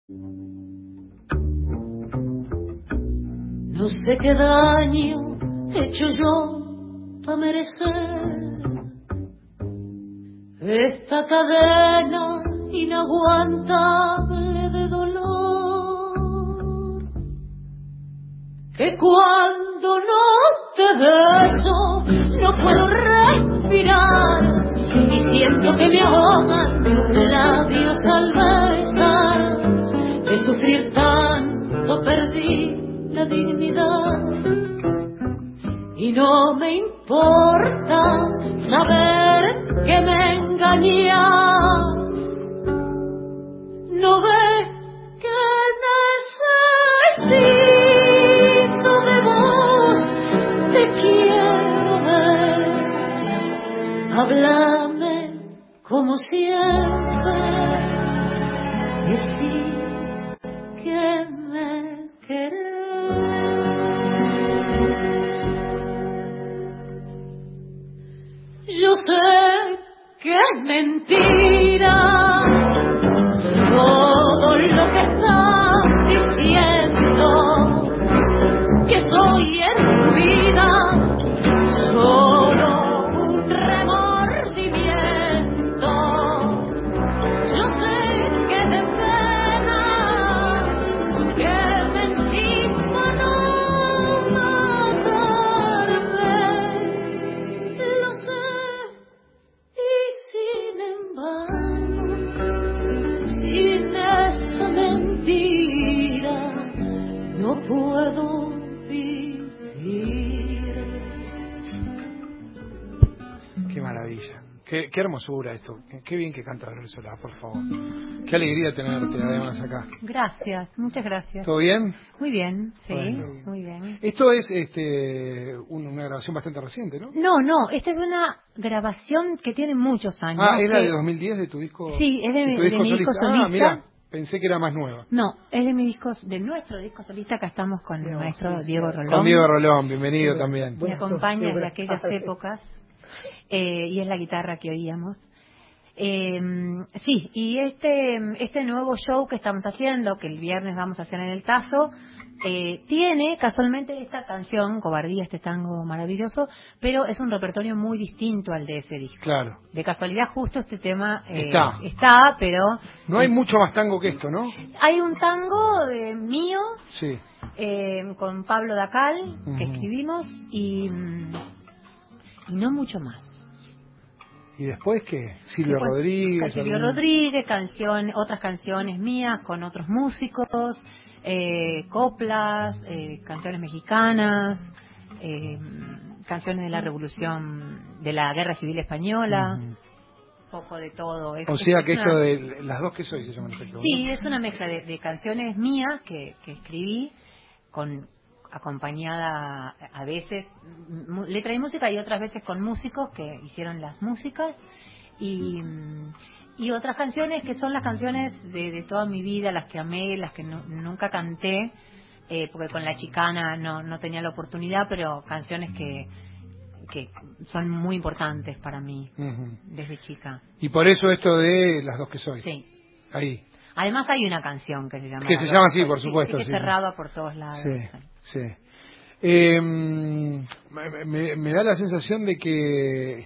No sé qué daño he hecho yo para merecer esta cadena inaguantable de dolor, que cuando no te beso no puedo respirar y siento que me ahogan tus labios al besar. De sufrir tanto perdí la dignidad y no me importa saber que me engañas. No ves que necesito de vos, te quiero ver. Háblame como siempre, decí que me querés. Yo sé que es mentira todo lo que estás diciendo, que soy en tu vida solo un remordimiento. Yo sé que te pena, que mentís para no matarme, lo sé, y sin embargo, sin esa mentira no puedo vivir. Qué maravilla. Qué hermosura esto. Qué bien que canta Dolores Solá, por favor. Qué alegría tenerte además acá. Gracias, muchas gracias. ¿Todo bien? Muy bien, sí, Bueno. muy bien. Esto es una grabación bastante reciente, ¿no? No, esta es una grabación que tiene muchos años. Ah, ¿es la de 2010 de tu disco? Sí, es de tu mi disco disco solista. solista. Ah, mira, pensé que era más nueva. No, es de nuestro disco solista. Acá estamos con el maestro Diego Rolón. Con Diego Rolón, bienvenido también. Me acompaña desde aquellas épocas y es la guitarra que oíamos. Sí, y este nuevo show que estamos haciendo, que el viernes vamos a hacer en el Tazo, tiene casualmente esta canción, Cobardía, este tango maravilloso, pero es un repertorio muy distinto al de ese disco. Claro. De casualidad justo este tema está, pero... No hay mucho más tango que esto, ¿no? Hay un tango mío, sí, con Pablo Dacal, que escribimos, y no mucho más. ¿Y después qué? Silvio Rodríguez. Otras canciones mías con otros músicos, coplas, canciones mexicanas, canciones de la Revolución, de la Guerra Civil Española, poco de todo. O sea que esto de las dos que soy se llama efecto. Sí, es una mezcla de canciones mías que escribí acompañada a veces letra y música y otras veces con músicos que hicieron las músicas y otras canciones que son las canciones de toda mi vida, las que amé, las que nunca canté porque con La Chicana no tenía la oportunidad, pero canciones que son muy importantes para mí desde chica. Y por eso esto de las dos que soy. Sí. Ahí. Además hay una canción que se llama así, por supuesto. Que cerraba por todos lados. Sí. Me da la sensación de que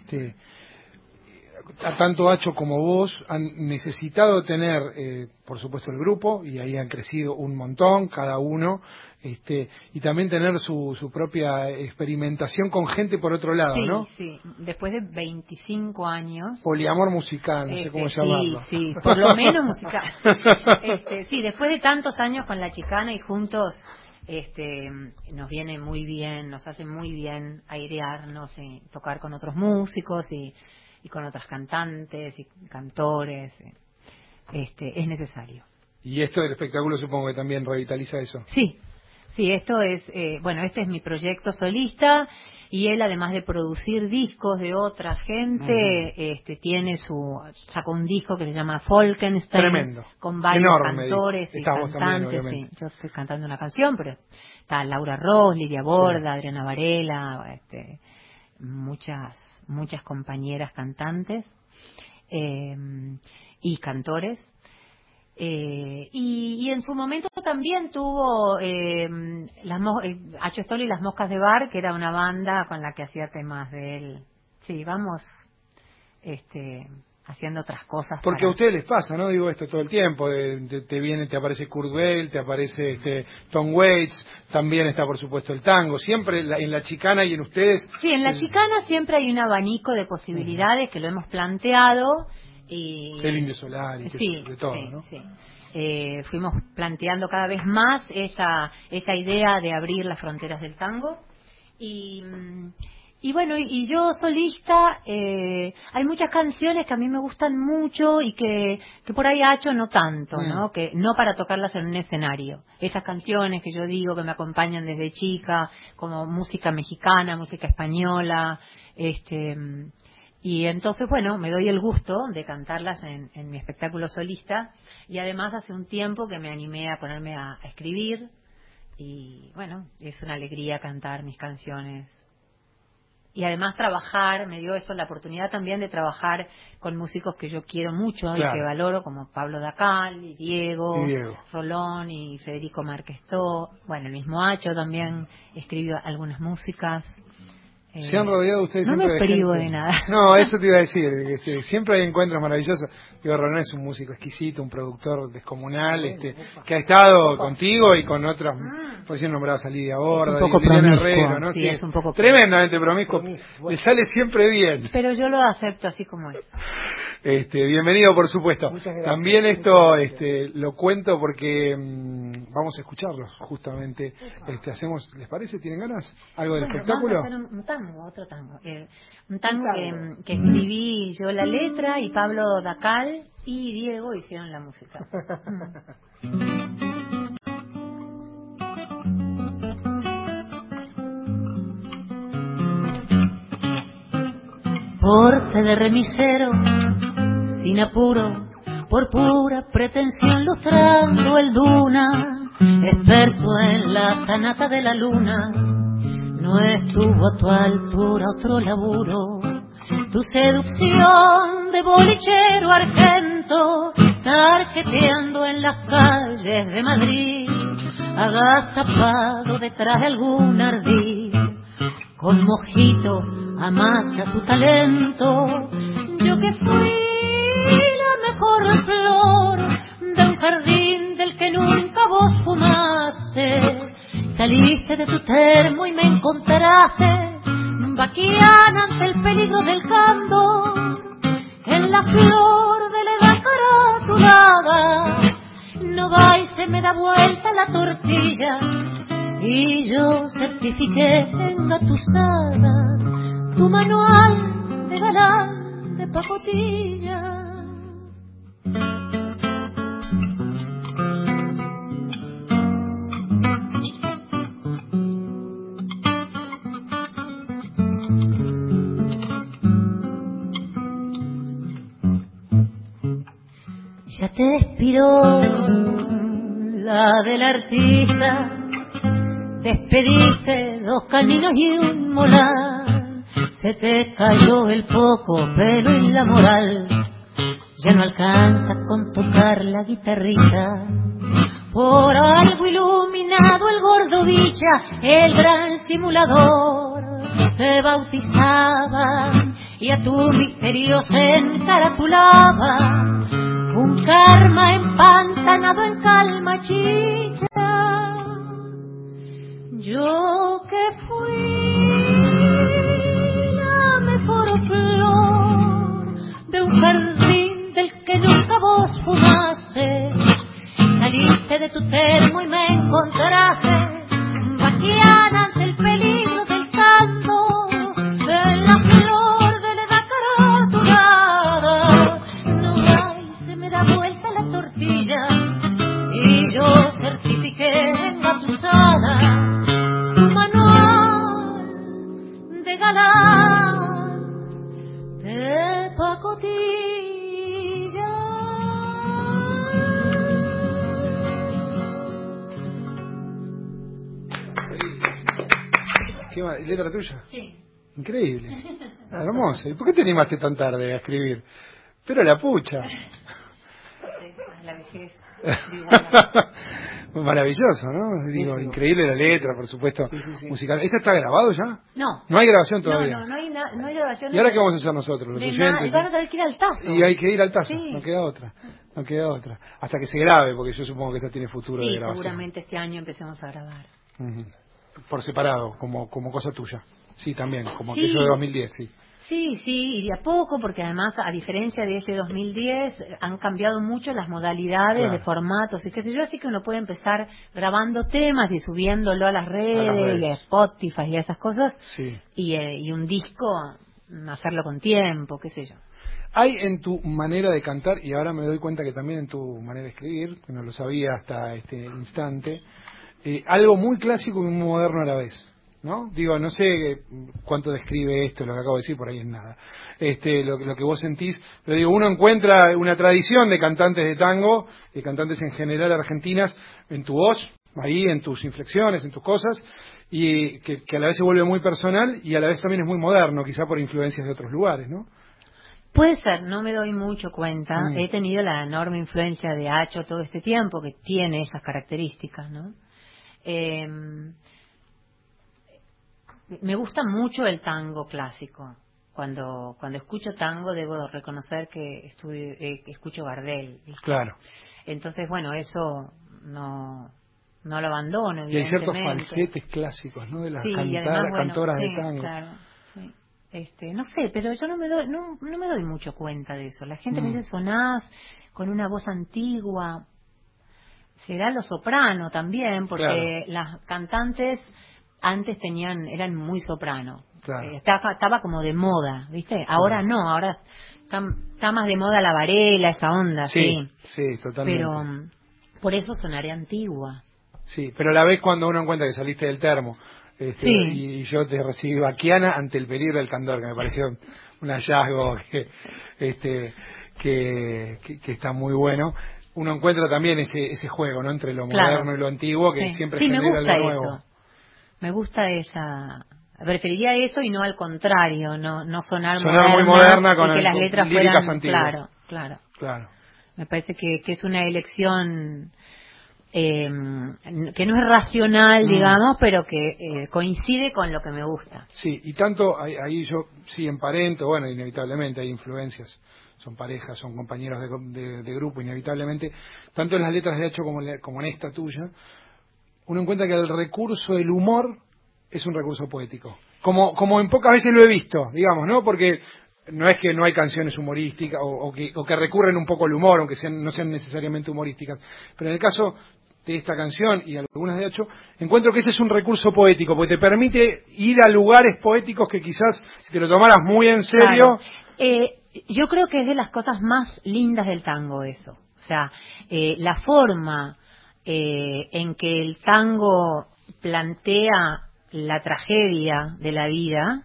tanto Acho como vos han necesitado tener, por supuesto, el grupo, y ahí han crecido un montón, cada uno, y también tener su propia experimentación con gente por otro lado, ¿no? Sí, después de 25 años. Poliamor musical, no sé cómo llamarlo. Sí, por lo menos musical. Sí, después de tantos años con La Chicana y juntos, nos viene muy bien, nos hace muy bien airearnos y tocar con otros músicos y con otras cantantes y cantores. Es necesario. Y esto del espectáculo supongo que también revitaliza eso. Sí, esto es, este es mi proyecto solista y él, además de producir discos de otra gente, sacó un disco que se llama Folkenstein. Tremendo. Con varios enorme, cantores y cantantes. También, yo estoy cantando una canción, pero está Laura Ross, Lidia Borda, Adriana Varela, muchas compañeras cantantes y cantores. Y en su momento también tuvo Acho Stoll y las Moscas de Bar, que era una banda con la que hacía temas de él. Sí, vamos haciendo otras cosas. Porque a ustedes les pasa, ¿no? Digo esto todo el tiempo. Te aparece Kurt Weill, te aparece Tom Waits, también está por supuesto el tango. Siempre en la chicana y en ustedes. Sí, en la chicana siempre hay un abanico de posibilidades que lo hemos planteado. Y el Indio Solari, sí, de todo, sí, ¿no? Sí. Fuimos planteando cada vez más esa idea de abrir las fronteras del tango. Y bueno, y yo solista, hay muchas canciones que a mí me gustan mucho y que por ahí Acho no tanto, ¿no? Que no para tocarlas en un escenario. Esas canciones que yo digo que me acompañan desde chica, como música mexicana, música española, y entonces, bueno, me doy el gusto de cantarlas en mi espectáculo solista, y además hace un tiempo que me animé a ponerme a escribir, y bueno, es una alegría cantar mis canciones. Y además trabajar, me dio eso la oportunidad también de trabajar con músicos que yo quiero mucho, claro, y que valoro, como Pablo Dacal, y Diego Rolón y Federico Marquestó. Bueno, el mismo Acho también escribió algunas músicas. Se han rodeado ustedes no siempre me privo de de nada. No, eso te iba a decir, siempre hay encuentros maravillosos. Diego Rolón es un músico exquisito, un productor descomunal, que ha estado contigo y con otros, recién nombrados a Lidia Borda, un poco Liliana promiscuo, Herrero, ¿no? Sí, es un poco tremendamente promiscuo, le sale siempre bien. Pero yo lo acepto así como es. Bienvenido, por supuesto. También esto lo cuento porque vamos a escucharlos, justamente. Hacemos, ¿les parece? ¿Tienen ganas? ¿Algo del espectáculo? Vamos a hacer un tango, otro tango. Un tango que escribí yo la letra, y Pablo Dacal y Diego hicieron la música. Porte de remisero, sin apuro, por pura pretensión lustrando el duna, experto en la sanata de la luna, no estuvo a tu altura otro laburo. Tu seducción de bolichero argento, tarjeteando en las calles de Madrid, agazapado detrás de algún ardid, con mojitos amasa tu talento. Yo que fui la mejor flor de un jardín del que nunca vos fumaste, saliste de tu termo y me encontraste vaquiana ante el peligro del candor, en la flor de la edad caratulada. No va y se me da vuelta la tortilla, y yo certifiqué engatusada tu manual de galán de pacotilla. Ya te expiró la del artista, despediste 2 caninos y un molar, se te cayó el poco pelo y la moral, ya no alcanza con tocar la guitarrita. Por algo iluminado el gordo Villa, el gran simulador, se bautizaba y a tu misterio se encaratulaba. Un karma empantanado en calma chicha. Yo que fui la mejor flor de un jardín del que nunca vos fumaste, saliste de tu termo y me encontraste vaquiana ante el peligro del canto, en la flor de la edad caratulada. No hay, se me da vuelta la tortilla, y yo certifiqué engatusada tu manual de galán de pacotilla. ¿Qué más? ¿Letra tuya? Sí. Increíble. Hermoso. ¿Y por qué te animaste tan tarde a escribir? Pero la pucha. La vejez. Maravilloso, ¿no? Digo, Sí. increíble la letra, por supuesto, Sí. musical. ¿Esto está grabado ya? No. No hay grabación todavía. No hay grabación. ¿Y ahora qué vamos a hacer nosotros, los oyentes? Van a tener que ir al Tazo. Y hay que ir al Tazo, Sí. no queda otra. Hasta que se grabe, porque yo supongo que esto tiene futuro de grabación. Seguramente este año empecemos a grabar. Uh-huh. Por separado, como cosa tuya. Sí, también, como aquello de 2010, sí. Sí, y de a poco, porque además, a diferencia de ese 2010, han cambiado mucho las modalidades de formatos y qué sé yo, así que uno puede empezar grabando temas y subiéndolo a las redes. Y a Spotify y a esas cosas, y un disco, hacerlo con tiempo, qué sé yo. Hay en tu manera de cantar, y ahora me doy cuenta que también en tu manera de escribir, que no lo sabía hasta este instante, algo muy clásico y muy moderno a la vez, ¿no? Digo, no sé cuánto describe esto, lo que acabo de decir, por ahí es nada. Lo que vos sentís, pero digo, uno encuentra una tradición de cantantes de tango, de cantantes en general argentinas, en tu voz, ahí, en tus inflexiones, en tus cosas, y que a la vez se vuelve muy personal y a la vez también es muy moderno, quizá por influencias de otros lugares, ¿no? Puede ser, no me doy mucho cuenta. He tenido la enorme influencia de Acho todo este tiempo, que tiene esas características, ¿no? Me gusta mucho el tango clásico. Cuando escucho tango debo reconocer que escucho Gardel, ¿viste? Claro. Entonces, bueno, eso no lo abandono, y hay ciertos evidentemente. falsetes clásicos, ¿no? De las además, cantoras de tango. Claro, sí. No sé, pero yo no me doy mucho cuenta de eso. La gente me dice, sonás con una voz antigua. Será lo soprano también, porque las cantantes antes eran muy soprano. Claro. Estaba como de moda, ¿viste? Ahora no, ahora está más de moda la varela, esa onda, sí. Sí, totalmente. Pero por eso sonaré antigua. Sí, pero a la vez cuando uno encuentra que saliste del termo, y yo te recibí vaquiana ante el peligro del candor, que me pareció un hallazgo que está muy bueno. Uno encuentra también ese juego, ¿no? Entre lo moderno y lo antiguo, que siempre genera algo nuevo. Eso. Me gusta esa. Preferiría eso y no al contrario, no sonar muy moderna con que las letras líricas fueran antiguas. Claro. Me parece que es una elección que no es racional, digamos, pero que coincide con lo que me gusta. Sí, y tanto ahí yo sí emparento, bueno, inevitablemente hay influencias, son parejas, son compañeros de grupo, inevitablemente, tanto en las letras de Acho como en esta tuya, uno encuentra que el recurso del humor es un recurso poético. Como en pocas veces lo he visto, digamos, ¿no? Porque no es que no hay canciones humorísticas o que recurren un poco al humor, aunque no sean necesariamente humorísticas. Pero en el caso de esta canción y algunas de Acho, encuentro que ese es un recurso poético, porque te permite ir a lugares poéticos que quizás, si te lo tomaras muy en serio... Claro. Yo creo que es de las cosas más lindas del tango eso. O sea, la forma en que el tango plantea la tragedia de la vida,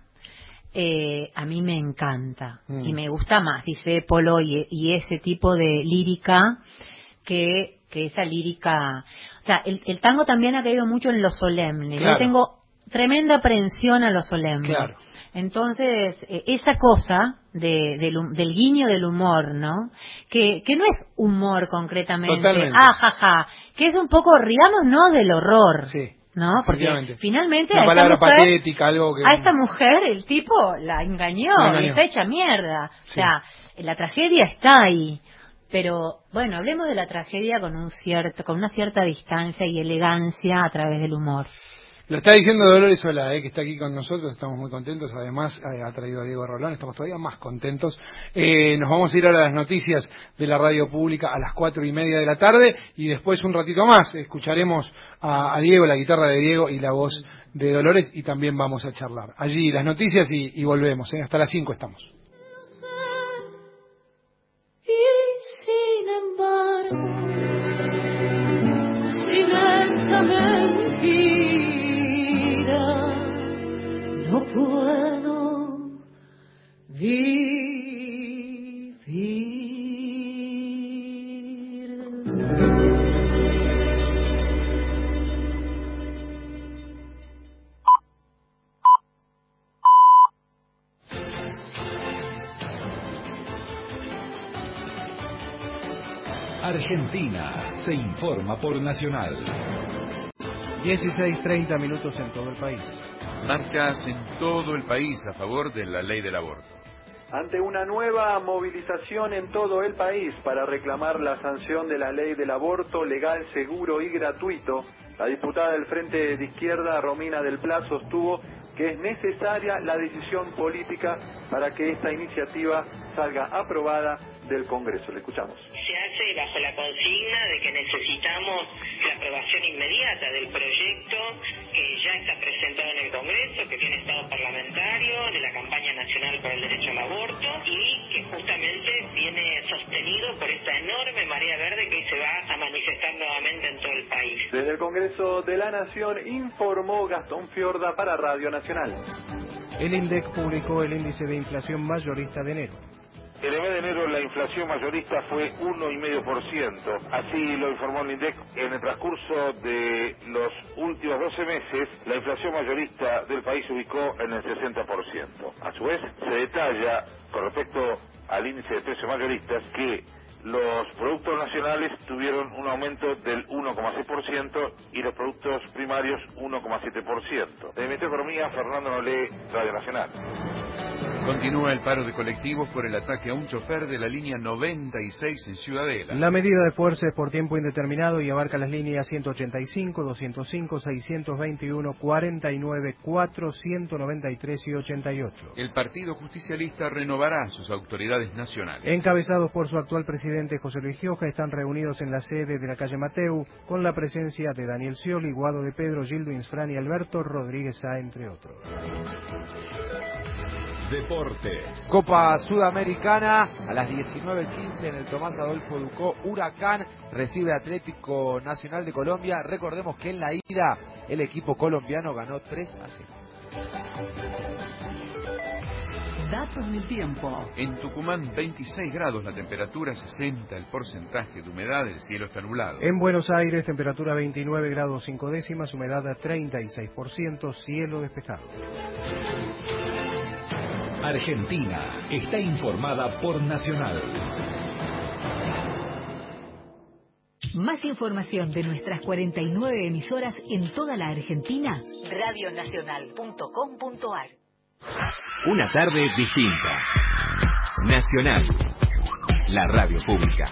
a mí me encanta y me gusta más Discépolo y ese tipo de lírica que esa lírica. O sea, el tango también ha caído mucho en lo solemne. Claro. Yo tengo tremenda aprehensión a lo solemne. Claro. Entonces, esa cosa del guiño del humor, ¿no? Que no es humor concretamente, jaja, que es un poco, riámonos del horror. Sí. ¿No? Porque finalmente una palabra patética, algo que... a esta mujer el tipo la engañó. Y está hecha mierda. Sí. O sea, la tragedia está ahí. Pero bueno, hablemos de la tragedia con una cierta distancia y elegancia a través del humor. Lo está diciendo Dolores Solá, que está aquí con nosotros, estamos muy contentos, además ha traído a Diego Rolón, estamos todavía más contentos. Nos vamos a ir ahora a las noticias de la radio pública a las 4:30 de la tarde y después un ratito más escucharemos a Diego, la guitarra de Diego y la voz de Dolores y también vamos a charlar. Allí las noticias y volvemos, hasta las 5 estamos. Sin embargo, sin esta mentira no puedo vivir. Argentina se informa por Nacional. 16:30 minutos en todo el país. Marchas en todo el país a favor de la ley del aborto. Ante una nueva movilización en todo el país para reclamar la sanción de la ley del aborto legal, seguro y gratuito, la diputada del Frente de Izquierda, Romina del Pla, sostuvo que es necesaria la decisión política para que esta iniciativa salga aprobada del Congreso. Le escuchamos. Se hace bajo la consigna de que necesitamos la aprobación inmediata del proyecto que ya está presentado en el Congreso, que tiene estado parlamentario, de la campaña nacional por el derecho al aborto y que justamente viene sostenido por esta enorme marea verde que hoy se va a manifestar nuevamente en todo el país. Desde el Congreso de la Nación informó Gastón Fiorda para Radio Nacional. El INDEC publicó el índice de inflación mayorista de enero. En el mes de enero la inflación mayorista fue 1,5%. Así lo informó el INDEC. En el transcurso de los últimos 12 meses, la inflación mayorista del país se ubicó en el 60%. A su vez, se detalla, con respecto al índice de precios mayoristas, que los productos nacionales tuvieron un aumento del 1,6% y los productos primarios 1,7%. De Ministerio de Economía, Fernando Nolé, Radio Nacional. Continúa el paro de colectivos por el ataque a un chofer de la línea 96 en Ciudadela. La medida de fuerza es por tiempo indeterminado y abarca las líneas 185, 205, 621, 49, 4, 193 y 88. El Partido Justicialista renovará sus autoridades nacionales. Encabezados por su actual presidente José Luis Gioja, están reunidos en la sede de la calle Mateu, con la presencia de Daniel Scioli, Guado de Pedro, Gildo Insfrán y Alberto Rodríguez A, entre otros. Deportes. Copa Sudamericana a las 19:15 en el Tomás Adolfo Ducó. Huracán recibe Atlético Nacional de Colombia. Recordemos que en la ida el equipo colombiano ganó 3-0. Datos del tiempo. En Tucumán 26 grados la temperatura, 60 el porcentaje de humedad, el cielo está nublado. En Buenos Aires temperatura 29 grados 5 décimas, humedad 36%, cielo despejado. Argentina está informada por Nacional. Más información de nuestras 49 emisoras en toda la Argentina, radionacional.com.ar. Una tarde distinta. Nacional, la radio pública.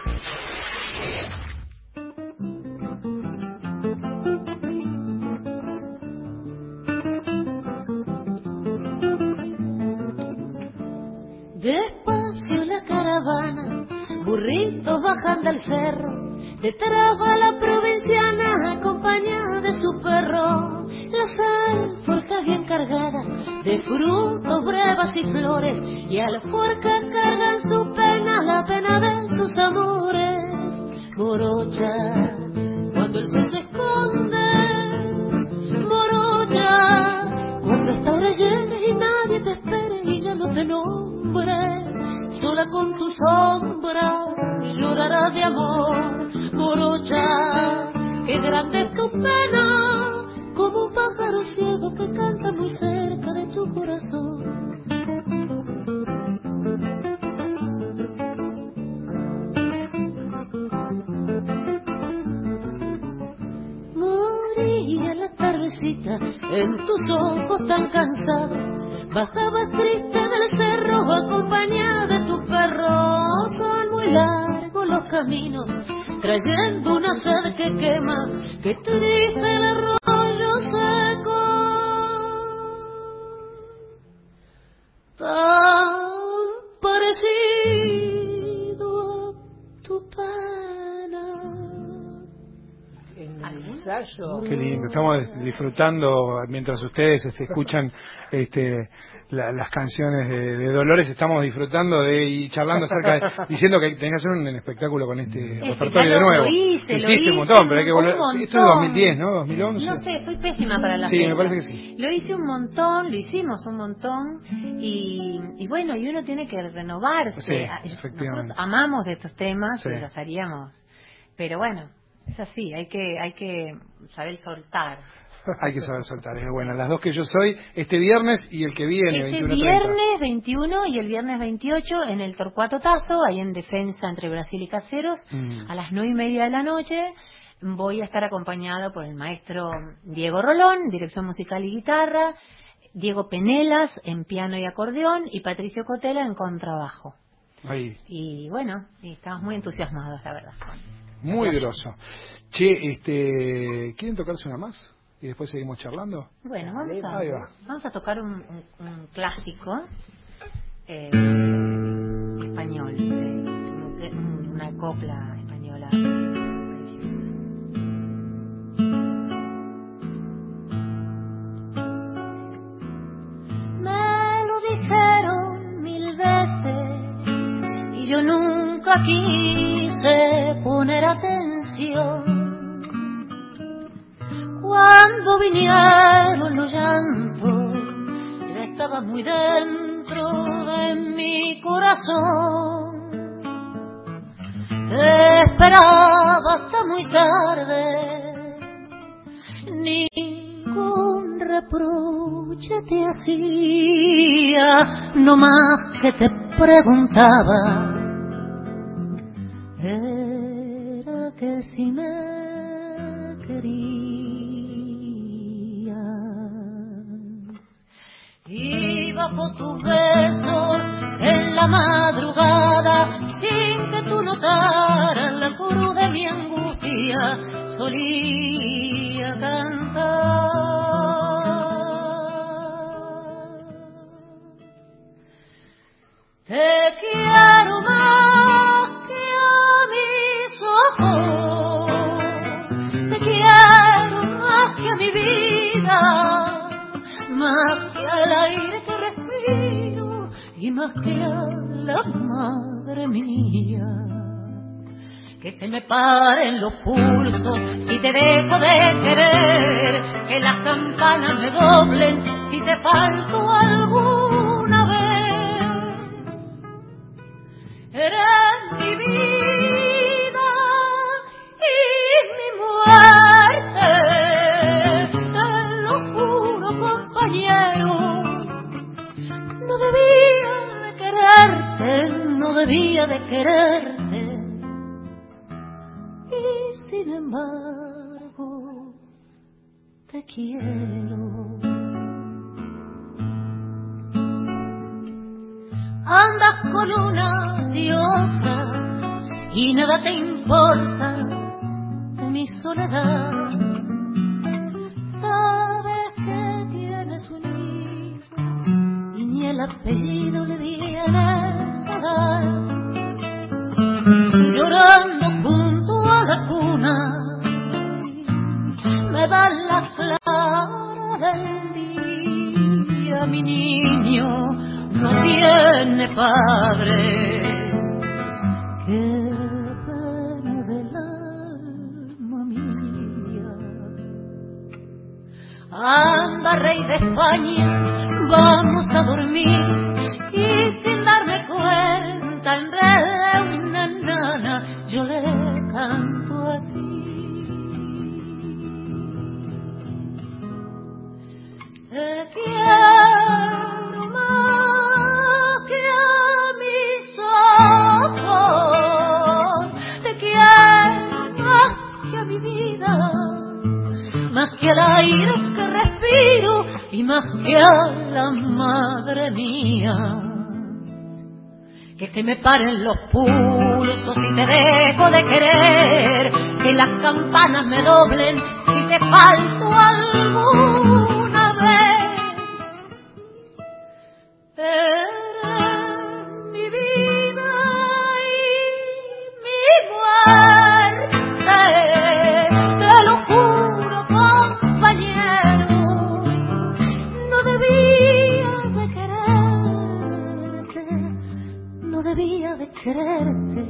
Despacio la caravana, burritos bajan del cerro, detrás va la provinciana acompañada de su perro. Las alforjas bien cargadas de frutos, brevas y flores, y alforjas cargan su pena, la pena de sus amores. Morocha, cuando el sol se esconde, morocha, cuando esta hora llegue y nadie te espere y ya no te nombre, sola con tu sombra llorarás de amor. Morocha, qué grande es tu pena, como un pájaro ciego que canta muy cerca de tu corazón. Moría la tardecita en tus ojos tan cansados, bajabas triste del cerro acompañada de tu perro. Son muy largos los caminos, trayendo una sed que quema, que triste el arroyo seco, tan parecido a tu pena. Qué lindo, estamos disfrutando mientras ustedes escuchan las canciones de Dolores, estamos disfrutando y charlando acerca de, diciendo que tenés que hacer un espectáculo con este repertorio de nuevo. Lo hice un montón, pero hay que volver. Esto es 2010, ¿no? 2011. No sé, soy pésima para la Sí, fecha. me parece que sí. Lo hice un montón, lo hicimos un montón y bueno, y uno tiene que renovarse. Sí, efectivamente. Nosotros amamos estos temas Sí. y los haríamos, pero bueno, Es así, hay que saber soltar. Hay que saber soltar. Bueno, las dos que yo soy, este viernes y el que viene, Este 21:30. viernes 21 y el viernes 28 en el Torcuato Tazo, ahí en Defensa entre Brasil y Caseros, a las 9:30 de la noche. Voy a estar acompañado por el maestro Diego Rolón, dirección musical y guitarra, Diego Penelas en piano y acordeón y Patricio Cotela en contrabajo. Ahí. Y bueno, sí, estamos muy entusiasmados, la verdad. Muy groso. Che, ¿quieren tocarse una más? Y después seguimos charlando. Bueno, vamos a tocar un clásico español, una copla española preciosa. Me lo dijeron 1000 veces y yo nunca quise poner atención. Cuando vinieron los llantos, ya estaba muy dentro de mi corazón. Te esperaba hasta muy tarde, ningún reproche te hacía, no más que te preguntaba, era que si me querías. Y bajo tus besos en la madrugada, sin que tú notaras la cruz de mi angustia, solía cantar. Te quiero más que a mis ojos, te quiero más que a mi vida, más que al aire que respiro y más que a la madre mía. Que se me paren los pulsos si te dejo de querer, que las campanas me doblen si te falto alguna vez. Eres mi vida y mi muerte, te lo juro, compañero. No debía de quererte, no debía de quererte, y sin embargo te quiero. Andas con unas y otras y nada te importa de mi soledad. Sabes que tienes un hijo y ni el apellido le vienes a dar. Llorando junto a la cuna me dan la clara del día. Mi niño no tiene padre, qué pena del alma mía. Anda, rey de España, vamos a dormir, y sin darme cuenta, en vez de una nana, yo le canto así. Te quiero más que a mis ojos, te quiero más que a mi vida, más que al aire que respiro y más que a la madre mía. Que se me paren los pulsos si te dejo de querer, que las campanas me doblen si te falto alguna vez. Eres mi vida y mi muerte, te lo juro, compañero. No debía de quererte, no debía de quererte,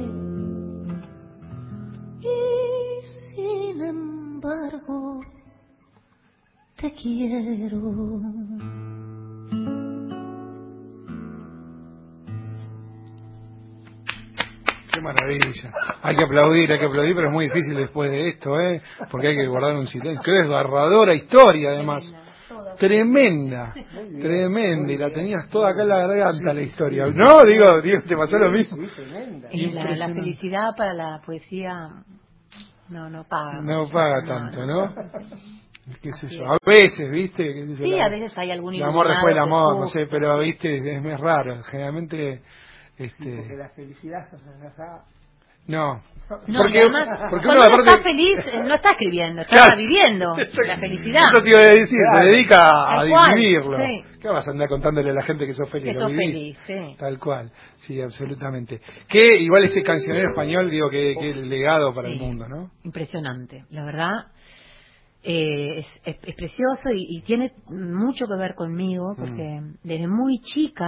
y sin embargo te quiero. Qué maravilla. Hay que aplaudir, pero es muy difícil después de esto, porque hay que guardar un silencio. Qué desgarradora historia, además. Tremenda, y la tenías toda acá en la garganta la historia. No, digo, te pasó lo mismo. La felicidad para la poesía no paga. No paga tanto, ¿no? Qué sé yo, a veces, ¿viste? Sí, a veces hay algún el amor después del amor, no sé, pero, ¿viste? Es raro, generalmente... porque la felicidad... No, porque uno está feliz, no está escribiendo, está viviendo la felicidad. Eso te iba a decir, se dedica a vivirlo. Sí. ¿Qué vas a andar contándole a la gente que sos feliz? Que sos feliz, sí. Tal cual, sí, absolutamente. Que igual ese cancionero español, digo, que legado para el mundo, ¿no? Impresionante, la verdad. Es precioso y tiene mucho que ver conmigo, porque desde muy chica,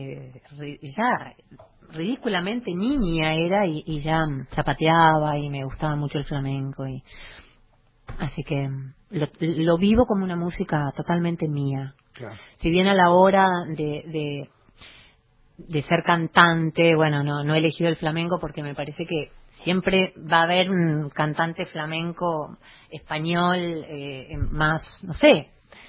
ya ridículamente niña era y ya zapateaba y me gustaba mucho el flamenco así que lo vivo como una música totalmente mía. Claro. Si bien a la hora de ser cantante, bueno, no he elegido el flamenco porque me parece que siempre va a haber un cantante flamenco español más, no sé,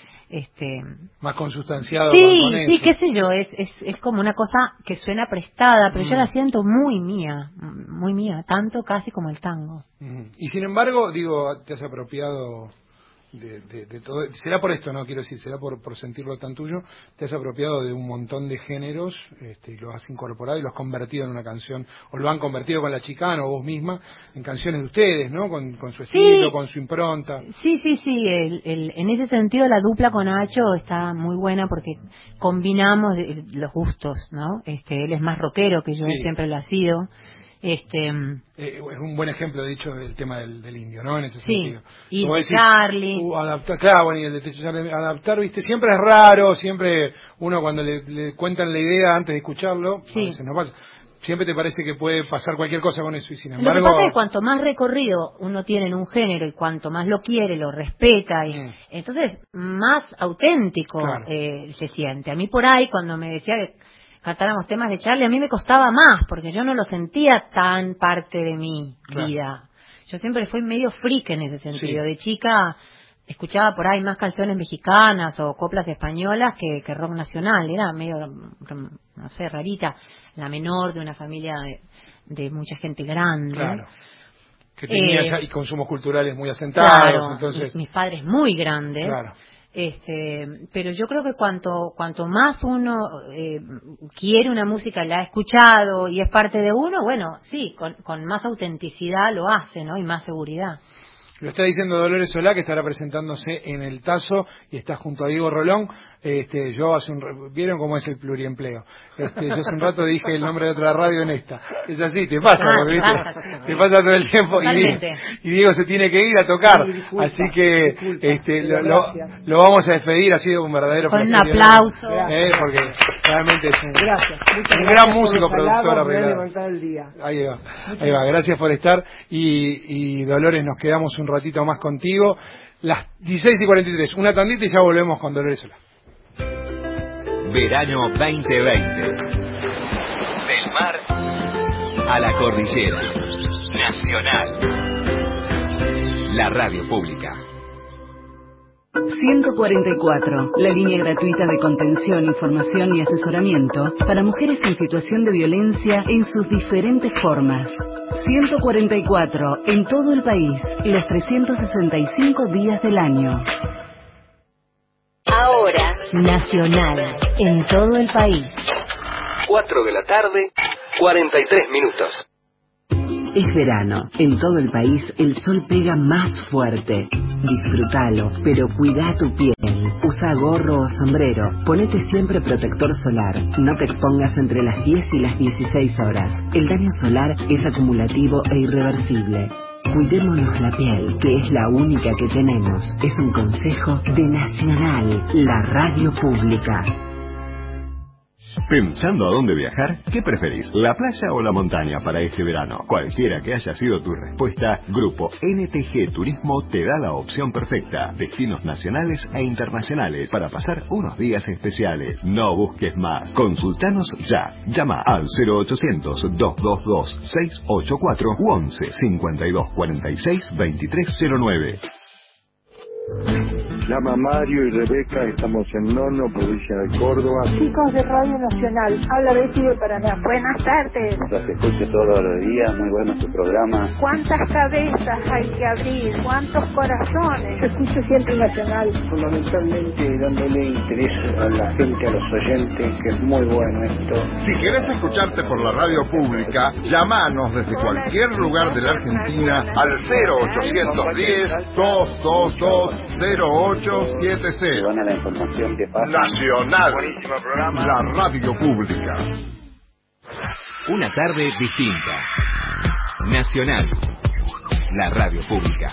más consustanciado. Sí, qué sé yo, es como una cosa que suena prestada, pero yo la siento muy mía, tanto casi como el tango. Y sin embargo, digo, te has apropiado de todo, será por esto, no quiero decir, será por sentirlo tan tuyo, te has apropiado de un montón de géneros, lo has incorporado y lo has convertido en una canción, o lo han convertido con la Chicana o vos misma en canciones de ustedes, ¿no? Con su estilo, con su impronta. Sí, en ese sentido la dupla con Nacho está muy buena porque combinamos los gustos, ¿no? Él es más rockero que yo, siempre lo ha sido. Es un buen ejemplo, de hecho, del tema del indio, ¿no? En ese sentido. Y de Charlie. Adaptar, claro, bueno, y el de Charlie, adaptar, ¿viste? Siempre es raro, siempre uno cuando le cuentan la idea antes de escucharlo, a veces no pasa. Siempre te parece que puede pasar cualquier cosa con eso y sin embargo... Lo que pasa es que cuanto más recorrido uno tiene en un género y cuanto más lo quiere, lo respeta, entonces más auténtico se siente. A mí por ahí, cuando me decía que cantáramos temas de Charlie, a mí me costaba más, porque yo no lo sentía tan parte de mi vida. Yo siempre fui medio freak en ese sentido. De chica escuchaba por ahí más canciones mexicanas o coplas españolas que rock nacional. Era medio, no sé, rarita. La menor de una familia de mucha gente grande. Claro. Que tenía ya y consumos culturales muy asentados. Claro, entonces... mis padres muy grandes. Claro. Pero yo creo que cuanto más uno quiere una música, la ha escuchado y es parte de uno, bueno, sí, con más autenticidad lo hace, ¿no? Y más seguridad. Lo está diciendo Dolores Solá, que estará presentándose en el Tazo y está junto a Diego Rolón. Yo ¿vieron cómo es el pluriempleo? Yo hace un rato dije el nombre de otra radio en esta. Es así, te pasa, te pasa todo el tiempo y Diego se tiene que ir a tocar. Así que lo vamos a despedir, ha sido un verdadero placer. Con un aplauso. Porque realmente es un gran músico, productor, arreglado. Ahí va, gracias por estar y Dolores, nos quedamos un ratito más contigo. Las 16:43, una tandita y ya volvemos con Dolores Solá. Verano 2020. Del mar a la cordillera. Nacional. La radio pública. 144, la línea gratuita de contención, información y asesoramiento para mujeres en situación de violencia en sus diferentes formas. 144, en todo el país, los 365 días del año. Ahora, nacional, en todo el país. 4 de la tarde, 43 minutos. Es verano. En todo el país el sol pega más fuerte. Disfrútalo, pero cuida tu piel. Usa gorro o sombrero. Ponete siempre protector solar. No te expongas entre las 10 y las 16 horas. El daño solar es acumulativo e irreversible. Cuidémonos la piel, que es la única que tenemos. Es un consejo de Nacional, la radio pública. ¿Pensando a dónde viajar? ¿Qué preferís, la playa o la montaña para este verano? Cualquiera que haya sido tu respuesta, Grupo NTG Turismo te da la opción perfecta. Destinos nacionales e internacionales para pasar unos días especiales. No busques más. Consultanos ya. Llama al 0800-222-684 u 11-5246-2309. Llama Mario y Rebeca, estamos en Nono, provincia de Córdoba. Chicos de Radio Nacional, habla Betty de Paraná. Buenas tardes. Nos escucho todos los días, muy bueno su programa. ¿Cuántas cabezas hay que abrir? ¿Cuántos corazones? Yo escucho siempre Nacional. Fundamentalmente dándole interés a la gente, a los oyentes, que es muy bueno esto. Si querés escucharte por la radio pública, llamanos desde cualquier lugar de la Argentina al 0810-222-0870. La información que pasa. Nacional. Buenísimo programa. La radio pública. Una tarde distinta. Nacional. La radio pública.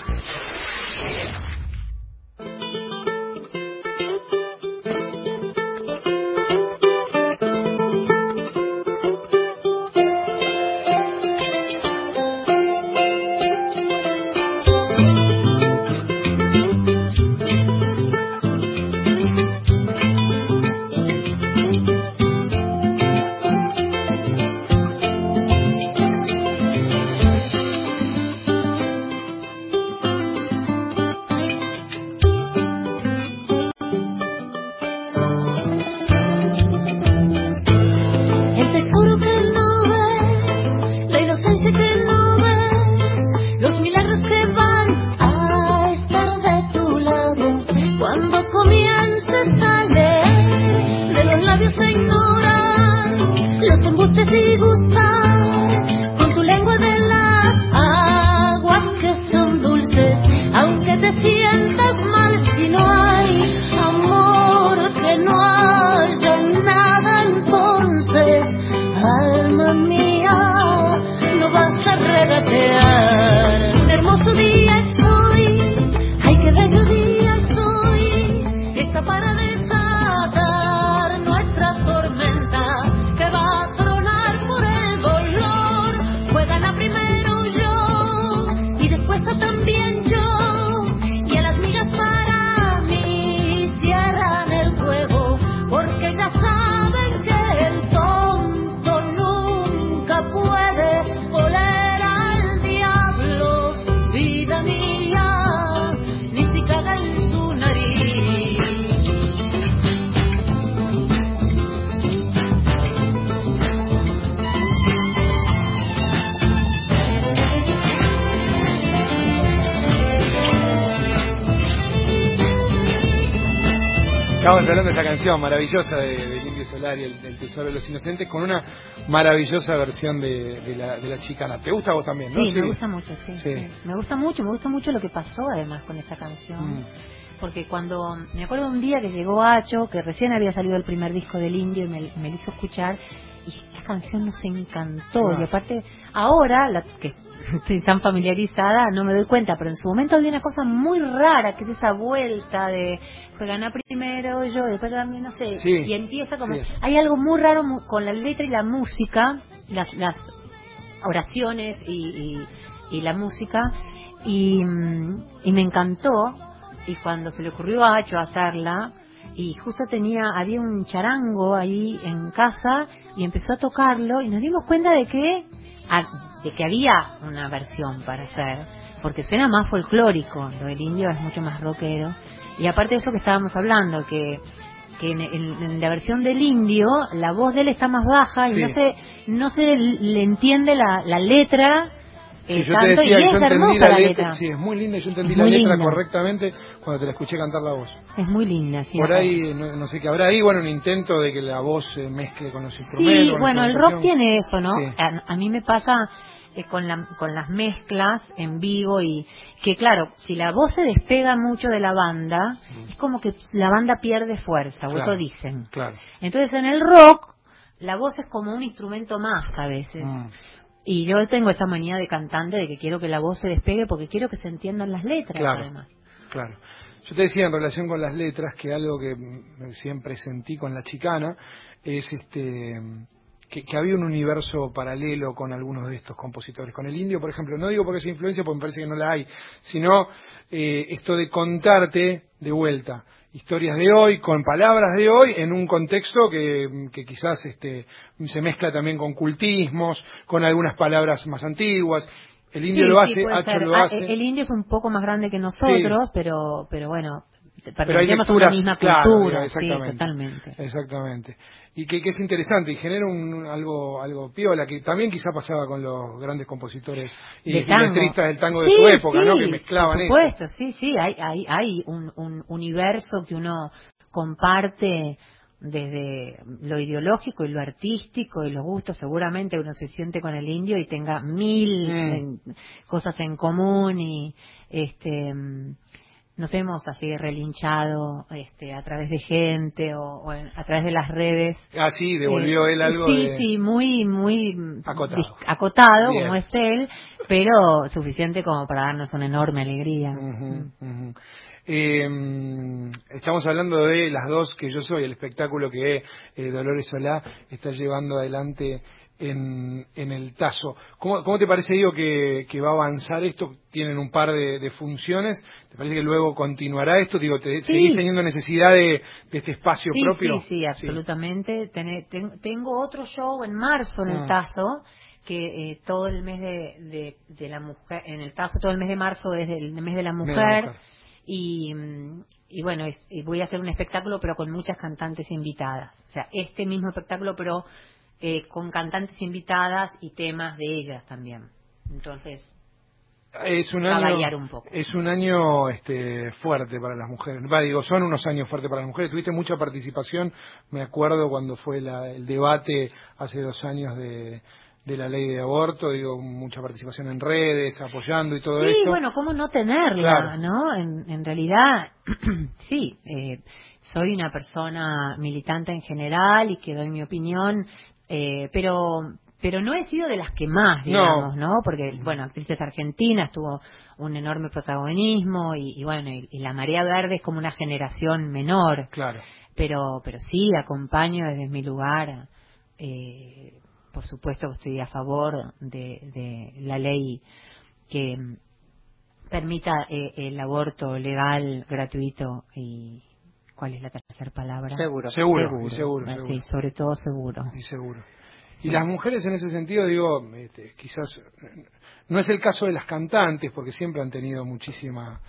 Estábamos hablando de esta canción maravillosa del Indio Solari, el Tesoro de los Inocentes, con una maravillosa versión de la Chicana. ¿Te gusta a vos también, no? Sí, me gusta mucho, sí. Me gusta mucho lo que pasó además con esta canción. Porque cuando, me acuerdo un día que llegó Acho, que recién había salido el primer disco del Indio y me lo hizo escuchar, y esta canción nos encantó. Y aparte, ahora, que estoy tan familiarizada, no me doy cuenta, pero en su momento había una cosa muy rara, que es esa vuelta de ganar primero yo, después también, no sé, y empieza como... Sí. Hay algo muy raro con la letra y la música, las oraciones y la música, y me encantó. Y cuando se le ocurrió a Acho hacerla, y justo había un charango ahí en casa, y empezó a tocarlo, y nos dimos cuenta de que había una versión para hacer, porque suena más folclórico, lo del Indio es mucho más rockero, y aparte de eso que estábamos hablando, que en la versión del Indio, la voz de él está más baja, y no se le entiende la letra. Sí, yo te decía, yo entendí la letra. Sí, es muy linda, yo entendí la letra correctamente cuando te la escuché cantar la voz. Es muy linda, sí. Por ahí, no sé qué habrá ahí, un intento de que la voz se mezcle con los instrumentos. Sí, bueno, el rock tiene eso, ¿no? Sí. A mí me pasa con las mezclas en vivo, y que claro, si la voz se despega mucho de la banda, es como que la banda pierde fuerza, o eso dicen. Claro. Entonces en el rock, la voz es como un instrumento más a veces. Y yo tengo esa manía de cantante de que quiero que la voz se despegue porque quiero que se entiendan las letras, además. Claro. Yo te decía en relación con las letras que algo que siempre sentí con La Chicana es que había un universo paralelo con algunos de estos compositores. Con el Indio, por ejemplo, no digo porque sea influencia, porque me parece que no la hay, sino esto de contarte de vuelta historias de hoy, con palabras de hoy, en un contexto que quizás se mezcla también con cultismos, con algunas palabras más antiguas. El Indio lo hace, Hacha lo hace. El Indio es un poco más grande que nosotros, sí. pero bueno, pero hay lecturas, una misma cultura, claro, sí, totalmente. Exactamente. Y que es interesante y genera algo piola, que también quizá pasaba con los grandes compositores y letristas del tango de su época, ¿no? Que mezclaban por supuesto, eso. Sí, hay un universo que uno comparte desde lo ideológico y lo artístico y los gustos. Seguramente uno se siente con el Indio y tenga mil cosas en común y nos hemos así relinchado a través de gente o a través de las redes. Ah, sí, devolvió él algo sí, muy acotado como es él, pero suficiente como para darnos una enorme alegría. Estamos hablando de Las Dos que yo soy, el espectáculo que Dolores Solá está llevando adelante en el Tazo. ¿Cómo te parece, Diego, que va a avanzar esto? Tienen un par de funciones. ¿Te parece que luego continuará esto? Digo, ¿seguís teniendo necesidad de este espacio propio? Sí, absolutamente. Tengo otro show en marzo en el Tazo, que todo el mes de la mujer, en el Tazo todo el mes de marzo es el mes de la mujer. Y bueno, voy a hacer un espectáculo pero con muchas cantantes invitadas. O sea, este mismo espectáculo pero con cantantes invitadas y temas de ellas también. Entonces va a variar un poco. Es un año fuerte para las mujeres. Son unos años fuertes para las mujeres. Tuviste mucha participación, me acuerdo cuando fue el debate hace 2 años de la ley de aborto, mucha participación en redes, apoyando y todo esto. Sí, bueno, ¿cómo no tenerla, claro, ¿no? En realidad, sí, soy una persona militante en general y que doy mi opinión, pero no he sido de las que más, digamos, ¿no? Porque, bueno, Actrices Argentinas tuvo un enorme protagonismo y bueno, y la Marea Verde es como una generación menor. Claro. Pero sí, acompaño desde mi lugar. Por supuesto que estoy a favor de la ley que permita el aborto legal, gratuito y... ¿Cuál es la tercera palabra? Seguro. Sí, sobre todo seguro. Y seguro. Y las mujeres en ese sentido, quizás no es el caso de las cantantes, porque siempre han tenido muchísima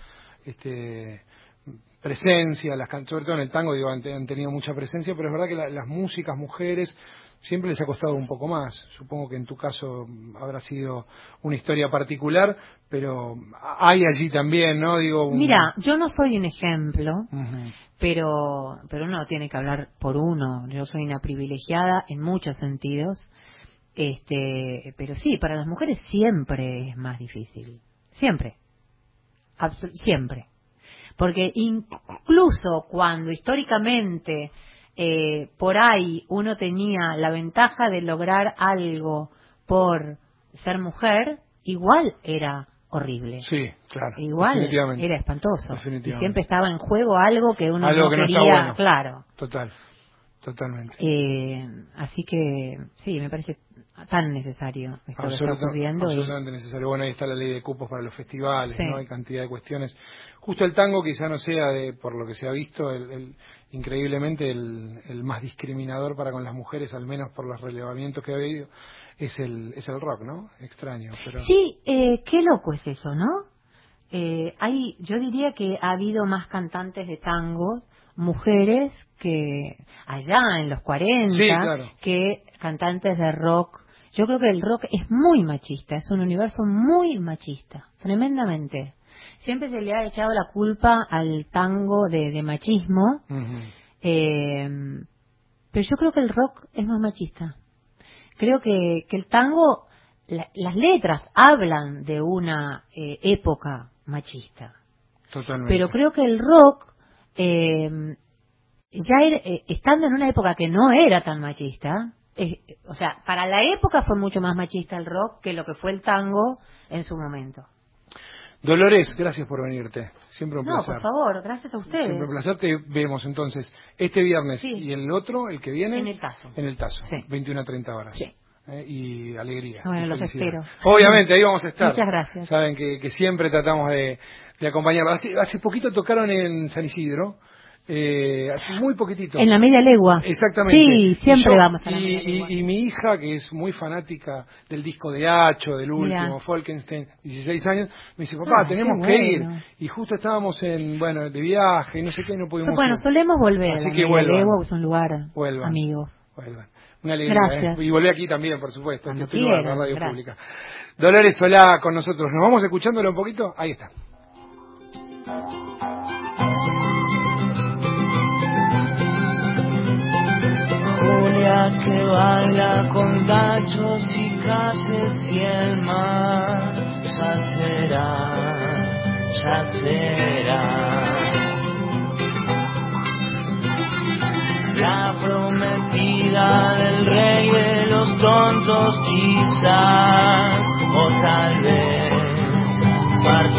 presencia, sobre todo en el tango, han tenido mucha presencia, pero es verdad que las músicas mujeres siempre les ha costado un poco más. Supongo que en tu caso habrá sido una historia particular, pero hay allí también, ¿no? Mira, yo no soy un ejemplo, pero uno tiene que hablar por uno. Yo soy una privilegiada en muchos sentidos, pero sí, para las mujeres siempre es más difícil. Siempre. Siempre. Porque incluso cuando históricamente por ahí uno tenía la ventaja de lograr algo por ser mujer, igual era horrible. Sí, claro. Igual era espantoso. Y siempre estaba en juego algo que uno no quería. No está bueno. Claro. Totalmente. Así que sí, me parece tan necesario esto que está ocurriendo. Absolutamente necesario. Bueno, ahí está la ley de cupos para los festivales, ¿no? Hay cantidad de cuestiones. Justo el tango quizá no sea, por lo que se ha visto, increíblemente el más discriminador para con las mujeres, al menos por los relevamientos que ha habido, es el rock, ¿no? Extraño. Pero... Sí, qué loco es eso, ¿no? Yo diría que ha habido más cantantes de tango, mujeres, que allá en los 40, sí, claro, que cantantes de rock. Yo creo que el rock es muy machista, es un universo muy machista, tremendamente. Siempre se le ha echado la culpa al tango de machismo, pero yo creo que el rock es más machista. Creo que el tango, las letras hablan de una época machista. Totalmente. Pero creo que el rock, estando en una época que no era tan machista, o sea, para la época fue mucho más machista el rock que lo que fue el tango en su momento. Dolores, gracias por venirte. Siempre un placer. No, por favor, gracias a ustedes. Siempre un placer. Te vemos entonces este viernes sí. y el otro, el que viene. En el Tazo. En el Tazo, sí. 21 a 30 horas. Sí. Y alegría. Bueno, y los espero. Obviamente, ahí vamos a estar. Muchas gracias. Saben que siempre tratamos de acompañarlos. Hace poquito tocaron en San Isidro. Hace muy poquitito. En la Media Legua. Exactamente. Sí, siempre vamos a la Media Legua. Y mi hija, que es muy fanática del disco de Hacho, del último, Mirá. Folkenstein, 16 años, me dice, papá, tenemos que ir. Y justo estábamos de viaje, y no sé qué, no pudimos Bueno, ir. solemos volver. Así a que la Media Legua, vuelvan. es un lugar amigo. Vuelvan. Una alegría. Gracias. Y volví aquí también, por supuesto. Cuando Este lugar, la quieran, radio gracias. pública. Dolores Solá con nosotros. ¿Nos vamos escuchándolo un poquito? Ahí está. Julia que baila con tachos y cases y el mar ya será la prometida del rey de los tontos quizás, o tal vez